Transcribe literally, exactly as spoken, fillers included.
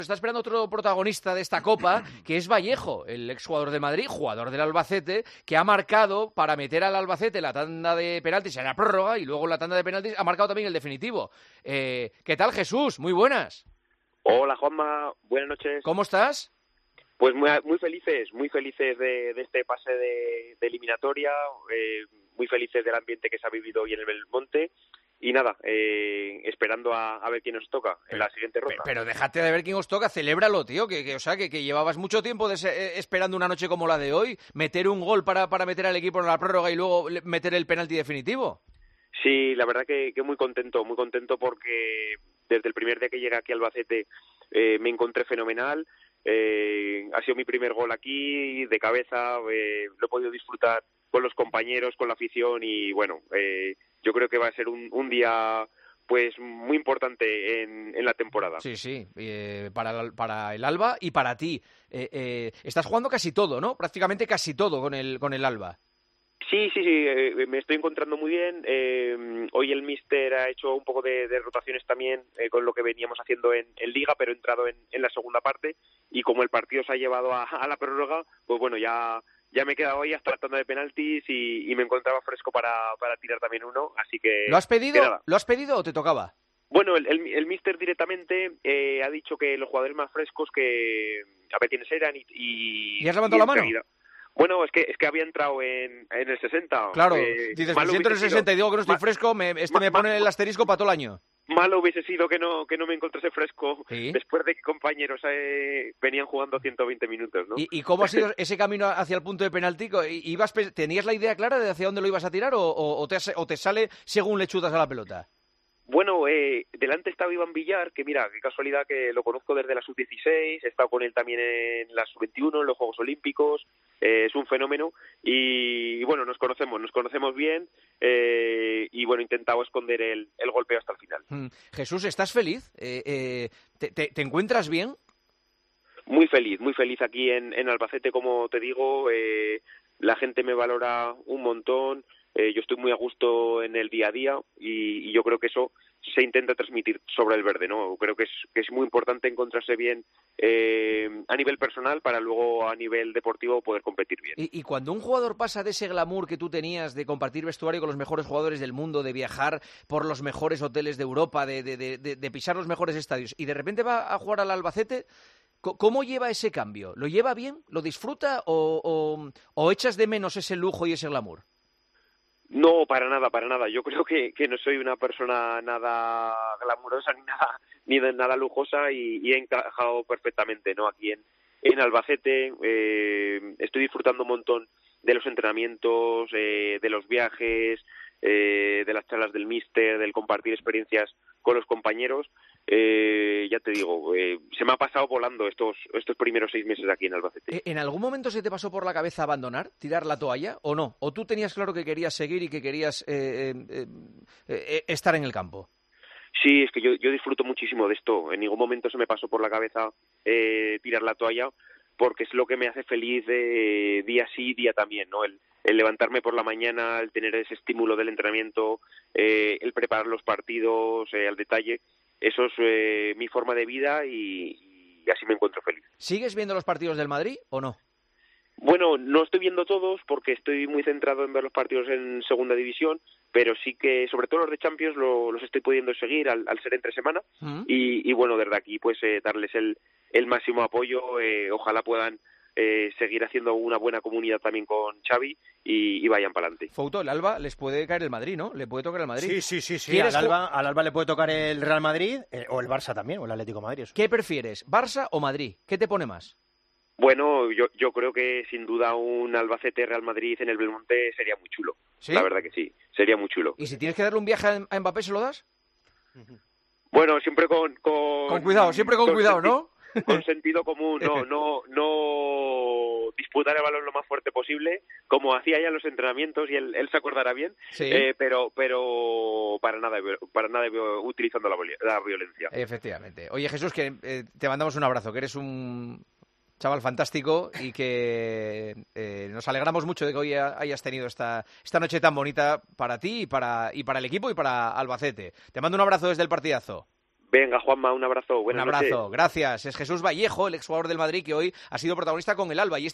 Está esperando otro protagonista de esta Copa, que es Vallejo, el exjugador de Madrid, jugador del Albacete, que ha marcado para meter al Albacete la tanda de penaltis en la prórroga y luego la tanda de penaltis ha marcado también el definitivo. Eh, ¿Qué tal, Jesús? Muy buenas. Hola, Juanma. Buenas noches. ¿Cómo estás? Pues muy, muy felices, muy felices de, de este pase de, de eliminatoria, eh, muy felices del ambiente que se ha vivido hoy en el Belmonte. Y nada, eh, esperando a, a ver quién nos toca en pero, la siguiente ronda. Pero, pero déjate de ver quién os toca, celébralo, tío, que, que o sea, que, que llevabas mucho tiempo de se, eh, esperando una noche como la de hoy, meter un gol para, para meter al equipo en la prórroga y luego meter el penalti definitivo. Sí, la verdad que, que muy contento, muy contento porque desde el primer día que llegué aquí a Albacete eh, me encontré fenomenal. Eh, ha sido mi primer gol aquí, de cabeza, eh, lo he podido disfrutar con los compañeros, con la afición y bueno, eh, yo creo que va a ser un, un día pues muy importante en, en la temporada. Sí, sí, eh, para, el, para el Alba y para ti. Eh, eh, estás jugando casi todo, ¿no? Prácticamente casi todo con el, con el Alba. Sí, sí, sí, eh, me estoy encontrando muy bien. Eh, hoy el míster ha hecho un poco de, de rotaciones también eh, con lo que veníamos haciendo en, en Liga, pero he entrado en, en la segunda parte y como el partido se ha llevado a, a la prórroga, pues bueno, ya... Ya me he quedado hoy hasta la tanda de penaltis y, y me encontraba fresco para, para tirar también uno, así que... ¿Lo has pedido? ¿Lo has pedido o te tocaba? Bueno, el, el, el míster directamente eh, ha dicho que los jugadores más frescos que... A ver quiénes eran y... ¿Y, ¿Y has levantado y la mano? Seguida. Bueno, es que es que había entrado en, en el sesenta. Claro, eh, dices, me siento en el sesenta y digo que no estoy mal, fresco, me, este mal, me pone mal, el asterisco para todo el año. Malo hubiese sido que no que no me encontrase fresco ¿Sí? Después de que compañeros eh, venían jugando ciento veinte minutos, ¿no? ¿Y, ¿Y cómo ha sido ese camino hacia el punto de penalti? ¿Ibas, ¿Tenías la idea clara de hacia dónde lo ibas a tirar o, o, o, te, o te sale según le chutas a la pelota? Bueno, eh, delante estaba Iván Villar, que mira, qué casualidad que lo conozco desde la sub dieciséis, he estado con él también en la sub veintiuno, en los Juegos Olímpicos, eh, es un fenómeno y, y bueno, nos conocemos, nos conocemos bien eh, y bueno, he intentado esconder el, el golpeo hasta el final. Mm. Jesús, ¿estás feliz? Eh, eh, ¿te, te, ¿Te encuentras bien? Muy feliz, muy feliz aquí en, en Albacete, como te digo, eh, la gente me valora un montón. Eh, yo estoy muy a gusto en el día a día y, y yo creo que eso se intenta transmitir sobre el verde, ¿no? Creo que es, que es muy importante encontrarse bien eh, a nivel personal para luego a nivel deportivo poder competir bien. Y, y cuando un jugador pasa de ese glamour que tú tenías de compartir vestuario con los mejores jugadores del mundo, de viajar por los mejores hoteles de Europa, de, de, de, de, de pisar los mejores estadios y de repente va a jugar al Albacete, ¿cómo lleva ese cambio? ¿Lo lleva bien? ¿Lo disfruta o, o, o echas de menos ese lujo y ese glamour? No, para nada, para nada. Yo creo que, que no soy una persona nada glamurosa ni nada ni de nada lujosa y, y he encajado perfectamente, ¿no? Aquí en, en Albacete eh, estoy disfrutando un montón de los entrenamientos, eh, de los viajes, eh, de las charlas del míster, del compartir experiencias con los compañeros. Eh, ya te digo, eh, se me ha pasado volando estos estos primeros seis meses aquí en Albacete. ¿En algún momento se te pasó por la cabeza abandonar, tirar la toalla o no? ¿O tú tenías claro que querías seguir y que querías eh, eh, eh, estar en el campo? Sí, es que yo, yo disfruto muchísimo de esto. En ningún momento se me pasó por la cabeza eh, tirar la toalla porque es lo que me hace feliz de día sí, día también, ¿no? El, el levantarme por la mañana, el tener ese estímulo del entrenamiento, eh, el preparar los partidos eh, al detalle. Eso es eh, mi forma de vida y, y así me encuentro feliz. ¿Sigues viendo los partidos del Madrid o no? Bueno, no estoy viendo todos porque estoy muy centrado en ver los partidos en segunda división, pero sí que, sobre todo los de Champions, lo, los estoy pudiendo seguir al, al ser entre semana. Uh-huh. y, y bueno, desde aquí pues eh, darles el, el máximo apoyo, eh, ojalá puedan eh, seguir haciendo una buena comunidad también con Xavi y, y vayan para adelante. Fouto, el Alba les puede caer el Madrid, ¿no? Le puede tocar el Madrid. Sí, sí, sí, sí. Al Alba, al Alba le puede tocar el Real Madrid eh, o el Barça también, o el Atlético de Madrid. Eso. ¿Qué prefieres, Barça o Madrid? ¿Qué te pone más? Bueno, yo, yo creo que sin duda un Albacete-Real Madrid en el Belmonte sería muy chulo. ¿Sí? La verdad que sí, sería muy chulo. ¿Y si tienes que darle un viaje a Mbappé, se lo das? Bueno, siempre con... Con, con cuidado, siempre con, con cuidado, senti- ¿no? Con sentido común, no, no, no disputar el balón lo más fuerte posible, como hacía ya en los entrenamientos y él, él se acordará bien, sí. eh, pero pero para nada para nada utilizando la, la violencia. Efectivamente. Oye, Jesús, que eh, te mandamos un abrazo, que eres un chaval fantástico y que eh, nos alegramos mucho de que hoy hayas tenido esta, esta noche tan bonita para ti y para, y para el equipo y para Albacete. Te mando un abrazo desde el partidazo. Venga, Juanma, un abrazo. Buenas Un abrazo, noches. gracias. Es Jesús Vallejo, el exjugador del Madrid, que hoy ha sido protagonista con el Alba. Y